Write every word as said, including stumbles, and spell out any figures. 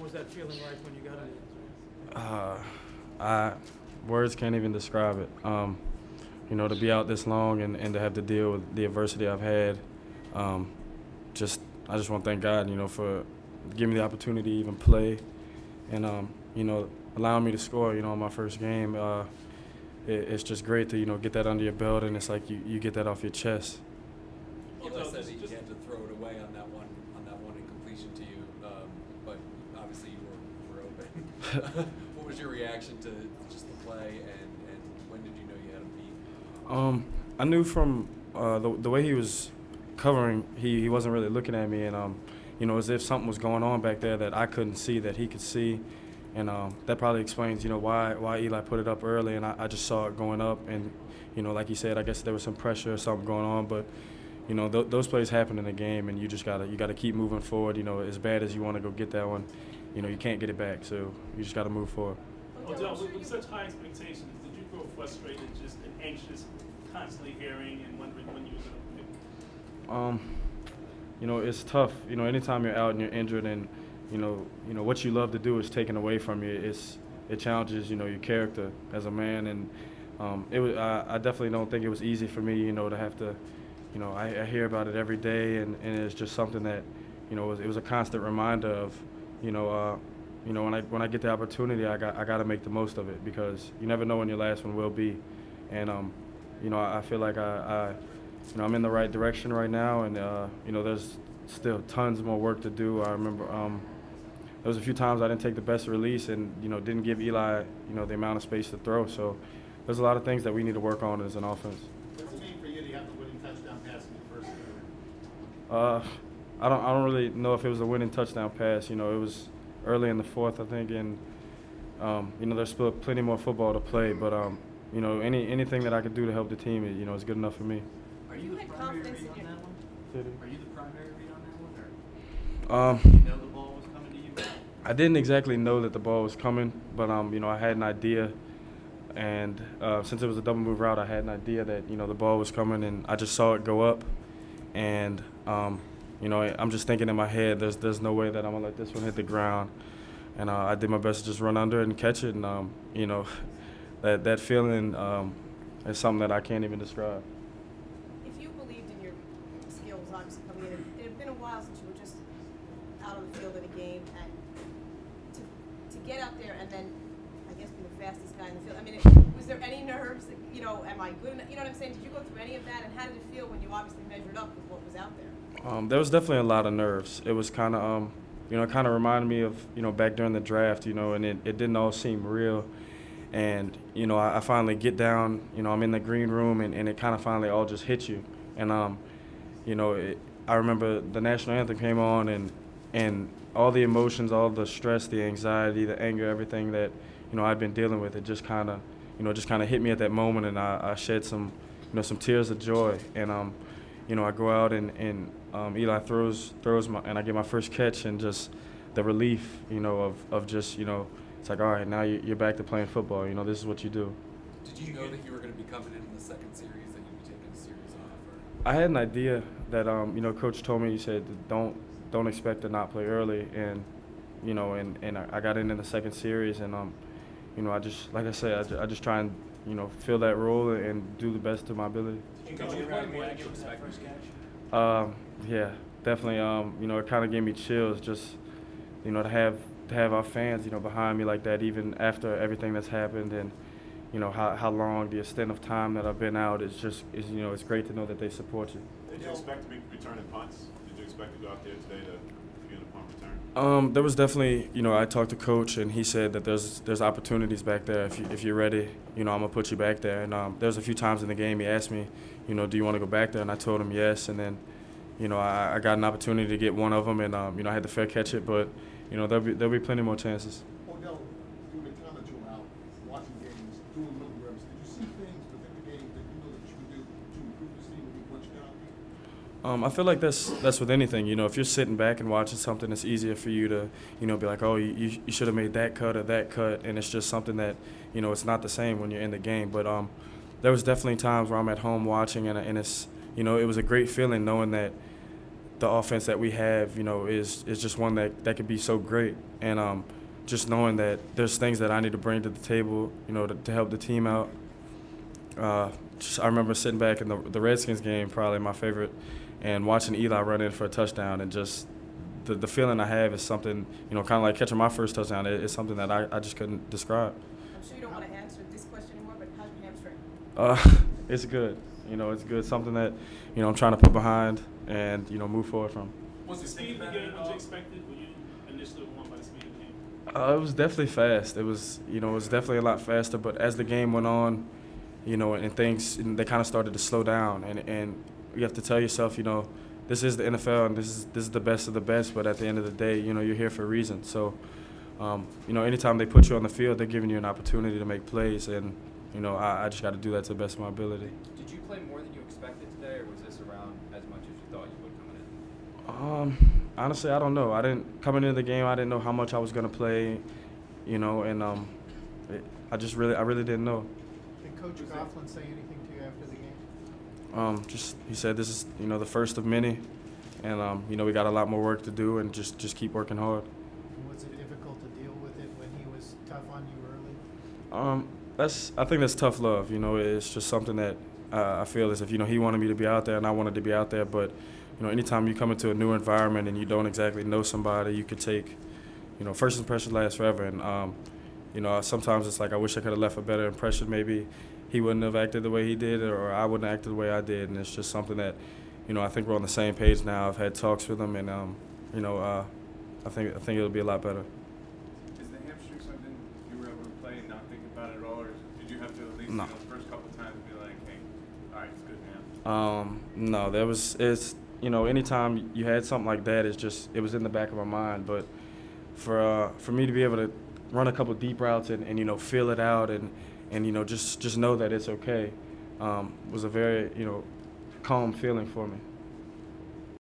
was that feeling like when you got it? Uh, I words can't even describe it. Um, you know, to be out this long and, and to have to deal with the adversity I've had, um, just I just want to thank God, you know, for giving me the opportunity to even play, and um, you know, allowing me to score, you know, in my first game. Uh, it, it's just great to, you know, get that under your belt, and it's like you, you get that off your chest. Eli said he had to throw it away on that one on that one incompletion to you, um, but obviously you were, were open. What was your reaction to just the play, and, and when did you know you had him beat? Um, I knew from uh, the the way he was covering, he, he wasn't really looking at me, and um, you know, as if something was going on back there that I couldn't see that he could see, and um, that probably explains, you know, why why Eli put it up early, and I, I just saw it going up, and you know, like you said, I guess there was some pressure or something going on, but you know, th those plays happen in the game, and you just gotta you gotta keep moving forward. You know, as bad as you want to go get that one, you know, you can't get it back, so you just gotta move forward. Odell, with, with such high expectations, did you grow frustrated, just and anxious, constantly hearing and wondering when you were going to pick? Um, you know, it's tough. You know, anytime you're out and you're injured, and you know, you know what you love to do is taken away from you. It's it challenges, you know, your character as a man, and um, it was. I, I definitely don't think it was easy for me, you know, to have to. You know, I, I hear about it every day, and, and it's just something that, you know, it was, it was a constant reminder of, you know, uh, you know, when I when I get the opportunity, I got I got to make the most of it, because you never know when your last one will be, and um, you know, I, I feel like I, I, you know, I'm in the right direction right now, and uh, you know, there's still tons more work to do. I remember um, there was a few times I didn't take the best release, and you know, didn't give Eli, you know, the amount of space to throw. So there's a lot of things that we need to work on as an offense. Uh, I don't. I don't really know if it was a winning touchdown pass. You know, it was early in the fourth, I think, and um, you know, there's still plenty more football to play. But um, you know, any anything that I could do to help the team, you know, is good enough for me. Are you the primary read on that one? Are you the primary read on that one, or Um, did you know the ball was coming to you? I didn't exactly know that the ball was coming, but um, you know, I had an idea, and uh, since it was a double move route, I had an idea that you know the ball was coming, and I just saw it go up. And, um, you know, I'm just thinking in my head, there's there's no way that I'm going to let this one hit the ground. And uh, I did my best to just run under it and catch it. And, um, you know, that, that feeling um, is something that I can't even describe. If you believed in your skills, obviously, coming in, it had been a while since you were just out on the field in a game. And to, to get out there and then, I guess, be the fastest guy in the field, I mean, it, was there any nerves? You know, am I good enough? You know what I'm saying? Did you go through any of that? And how did it feel when you obviously measured up with what was out there? Um, there was definitely a lot of nerves. It was kind of, um, you know, it kind of reminded me of, you know, back during the draft, you know, and it, it didn't all seem real. And, you know, I, I finally get down, you know, I'm in the green room, and, and it kind of finally all just hit you. And, um, you know, it, I remember the national anthem came on, and, and all the emotions, all the stress, the anxiety, the anger, everything that, you know, I'd been dealing with, it just kind of, you know, just kind of hit me at that moment, and I, I shed some, you know, some tears of joy. And, um, you know, I go out, and, and um, Eli throws, throws my, and I get my first catch, and just the relief, you know, of, of just, you know, it's like, all right, now you're back to playing football. You know, this is what you do. Did you know that you were going to be coming in in the second series, that you'd be taking a series off? Or? I had an idea that, um, you know, Coach told me, he said, don't, don't expect to not play early, and, you know, and, and I got in in the second series, and, um, you know, I just, like I said, I just, I just try and, you know, fill that role and do the best to my ability. Did you know you had more than you expected? Um, yeah, definitely. Um, you know, it kind of gave me chills, just, you know, to have to have our fans, you know, behind me like that, even after everything that's happened, and, you know, how how long, the extent of time that I've been out. It's just, is you know, it's great to know that they support you. Did you expect to be returning punts? Did you expect to go out there today to, to get a punt return? Um, there was definitely, you know, I talked to Coach, and he said that there's there's opportunities back there. If you if you're ready, you know, I'm gonna put you back there. And um, there's a few times in the game he asked me, you know, do you want to go back there? And I told him yes. And then, you know, I, I got an opportunity to get one of them, and um, you know, I had to fair catch it. But, you know, there'll be there'll be plenty more chances. Odell, through the time that you were out watching games, doing little reps, did you see things within the game that you know that you could do to improve this team once you got out there? Um, I feel like that's that's with anything. You know, if you're sitting back and watching something, it's easier for you to, you know, be like, oh, you, you should have made that cut or that cut, and it's just something that, you know, it's not the same when you're in the game. But um, there was definitely times where I'm at home watching, and, and it's, you know, it was a great feeling knowing that the offense that we have, you know, is is just one that, that could be so great. And um, just knowing that there's things that I need to bring to the table, you know, to, to help the team out. Uh, just, I remember sitting back in the, the Redskins game, probably my favorite, and watching Eli run in for a touchdown, and just the, the feeling I have is something, you know, kind of like catching my first touchdown. It, it's something that I, I just couldn't describe. I'm sure you don't want to answer this question anymore, but how's your hamstring? Uh, it's good. You know, it's good. Something that, you know, I'm trying to put behind and, you know, move forward from. Was the speed of the game what you expected? Were you initially won by the speed of the game? Uh, it was definitely fast. It was, you know, it was definitely a lot faster. But as the game went on, you know, and things, and they kind of started to slow down. And, and you have to tell yourself, you know, this is the N F L and this is this is the best of the best. But at the end of the day, you know, you're here for a reason. So, um, you know, anytime they put you on the field, they're giving you an opportunity to make plays. And, you know, I, I just got to do that to the best of my ability. Did you play more than you expected today, or was this around as much as you thought you would coming in? Um, honestly, I don't know. I didn't coming into the game. I didn't know how much I was gonna play, you know, and um, it, I just really, I really didn't know. Did Coach Coughlin say anything to you after the game? Um, just he said this is, you know, the first of many, and um, you know, we got a lot more work to do, and just just keep working hard. Was it difficult to deal with it when he was tough on you early? Um, that's I think that's tough love. You know, it's just something that uh, I feel as if, you know, he wanted me to be out there, and I wanted to be out there, but. You know, anytime you come into a new environment and you don't exactly know somebody, you could take, you know, first impression lasts forever. And, um, you know, sometimes it's like I wish I could have left a better impression. Maybe he wouldn't have acted the way he did, or I wouldn't have acted the way I did. And it's just something that, you know, I think we're on the same page now. I've had talks with him, and, um, you know, uh, I think I think it'll be a lot better. Is the hamstring something you were able to play and not think about it at all, or did you have to at least, No. you know, the first couple of times be like, hey, all right, it's good, man? Um, no, there was it's. You know, anytime you had something like that, it's just it was in the back of my mind. But for uh, for me to be able to run a couple deep routes and, and you know feel it out and, and you know just just know that it's okay, um, was a very you know calm feeling for me.